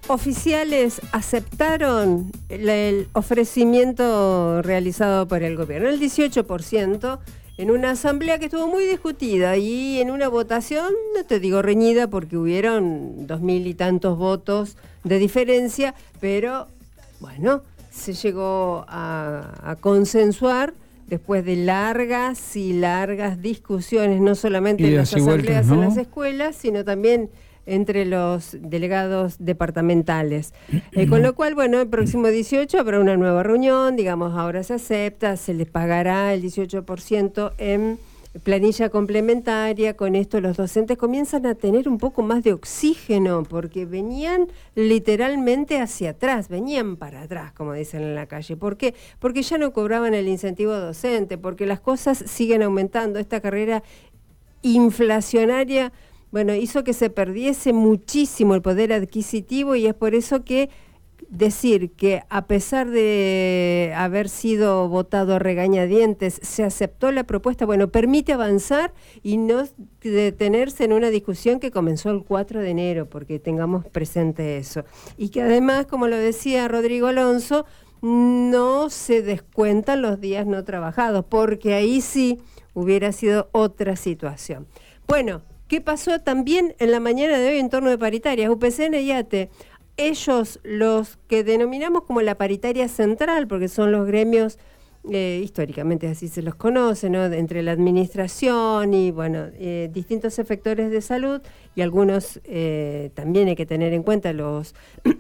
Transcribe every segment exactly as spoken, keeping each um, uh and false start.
oficiales aceptaron el, el ofrecimiento realizado por el gobierno, el dieciocho por ciento, en una asamblea que estuvo muy discutida y en una votación, no te digo reñida porque hubieron dos mil y tantos votos de diferencia, pero bueno, se llegó a, a consensuar después de largas y largas discusiones, no solamente en las asambleas, vueltas, ¿no?, en las escuelas, sino también entre los delegados departamentales. Eh, con lo cual, bueno, el próximo dieciocho habrá una nueva reunión, digamos, ahora se acepta, se les pagará el dieciocho por ciento en planilla complementaria. Con esto los docentes comienzan a tener un poco más de oxígeno, porque venían literalmente hacia atrás, venían para atrás, como dicen en la calle. ¿Por qué? Porque ya no cobraban el incentivo docente, porque las cosas siguen aumentando. Esta carrera inflacionaria, bueno, hizo que se perdiese muchísimo el poder adquisitivo, y es por eso que decir que a pesar de haber sido votado a regañadientes, se aceptó la propuesta, bueno, permite avanzar y no detenerse en una discusión que comenzó el cuatro de enero, porque tengamos presente eso. Y que además, como lo decía Rodrigo Alonso, no se descuentan los días no trabajados, porque ahí sí hubiera sido otra situación. Bueno, ¿qué pasó también en la mañana de hoy en torno de paritarias? U P C N y A T E, ellos, los que denominamos como la paritaria central, porque son los gremios, eh, históricamente así se los conoce, ¿no?, de, entre la administración y, bueno, eh, distintos sectores de salud, y algunos eh, también hay que tener en cuenta los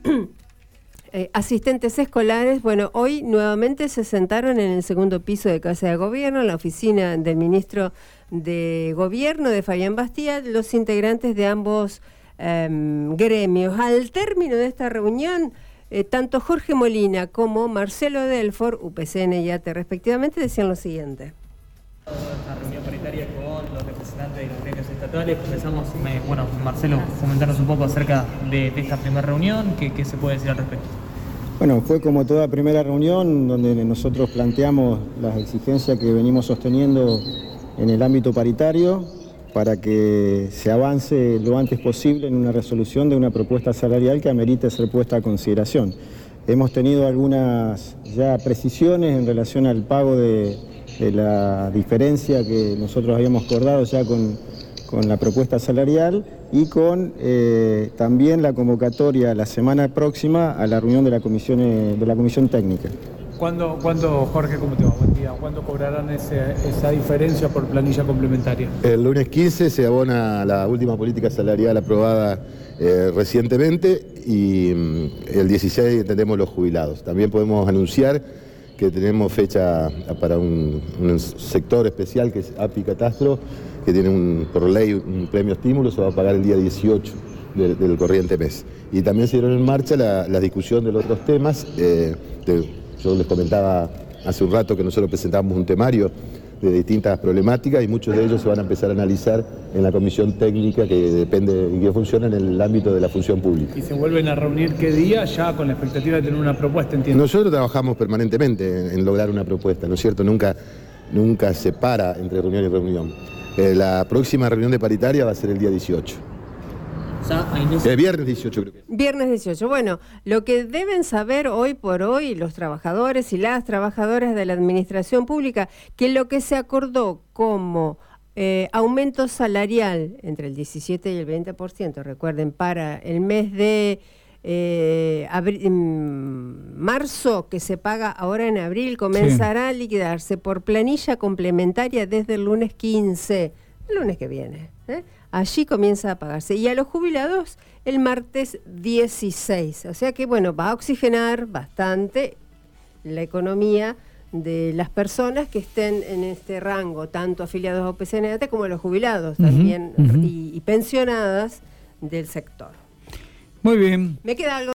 eh, asistentes escolares. Bueno, hoy nuevamente se sentaron en el segundo piso de Casa de Gobierno, en la oficina del ministro de Gobierno, de Fabián Bastía, los integrantes de ambos eh, gremios. Al término de esta reunión, eh, tanto Jorge Molina como Marcelo Delfor, U P C N y A T E respectivamente, decían lo siguiente. Esta reunión paritaria con los representantes de los gremios estatales. Comenzamos, eh, bueno, Marcelo, comentarnos un poco acerca de, de esta primera reunión. ¿Qué, qué se puede decir al respecto? Bueno, fue como toda primera reunión donde nosotros planteamos las exigencias que venimos sosteniendo en el ámbito paritario para que se avance lo antes posible en una resolución de una propuesta salarial que amerite ser puesta a consideración. Hemos tenido algunas ya precisiones en relación al pago de, de la diferencia que nosotros habíamos acordado ya con, con la propuesta salarial, y con eh, también la convocatoria la semana próxima a la reunión de la comisión, de la comisión técnica. ¿Cuándo, ¿Cuándo, Jorge, cómo te va? Buen día. ¿Cuándo cobrarán ese, esa diferencia por planilla complementaria? El lunes quince se abona la última política salarial aprobada eh, recientemente, y mm, el dieciséis tenemos los jubilados. También podemos anunciar que tenemos fecha para un, un sector especial que es A P I Catastro, que tiene un, por ley un premio estímulo, se va a pagar el día dieciocho del, del corriente mes. Y también se dieron en marcha la, la discusión de los otros temas. Eh, de, Yo les comentaba hace un rato que nosotros presentamos un temario de distintas problemáticas, y muchos de ellos se van a empezar a analizar en la comisión técnica que depende y que funciona en el ámbito de la función pública. ¿Y se vuelven a reunir qué día, ya con la expectativa de tener una propuesta, entiendo? Nosotros trabajamos permanentemente en, en lograr una propuesta, ¿no es cierto? Nunca, nunca se para entre reunión y reunión. Eh, la próxima reunión de paritaria va a ser el día dieciocho. El viernes dieciocho, creo que. Viernes dieciocho. Bueno, lo que deben saber hoy por hoy los trabajadores y las trabajadoras de la administración pública, que lo que se acordó como eh, aumento salarial entre el diecisiete y el veinte por ciento, recuerden, para el mes de eh, abril, marzo, que se paga ahora en abril, comenzará sí. a liquidarse por planilla complementaria desde el lunes quince, el lunes que viene, ¿eh? Allí comienza a pagarse. Y a los jubilados el martes dieciséis. O sea que, bueno, va a oxigenar bastante la economía de las personas que estén en este rango, tanto afiliados a U P C N y A T E como los jubilados uh-huh, también uh-huh. y, y pensionadas del sector. Muy bien. Me queda algo.